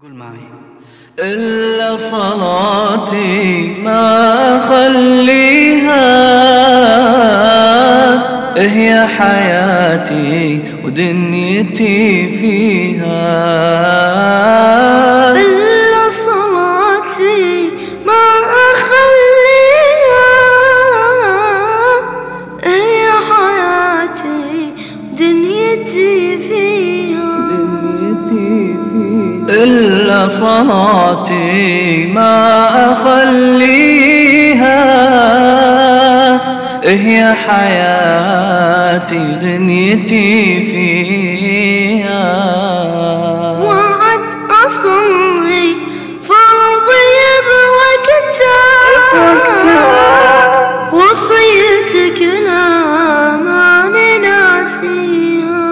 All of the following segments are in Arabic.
قول معي. إلا صلاتي ما أخليها، هي حياتي ودنيتي فيها. إلا صلاتي ما أخليها، هي حياتي ودنيتي فيها. إلا صلاتي ما أخليها، هي حياتي ودنيتي فيها. وعد أصلي فرضي بوقتها، وصيتك لا ماني ناسيها.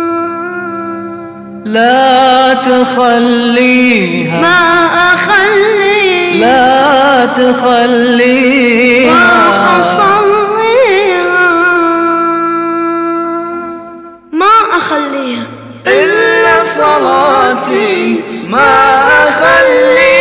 لا تخليها ما أخليها، لا تخليها، ما أصليها، ما أخليها. إلا صلاتي ما أخليها.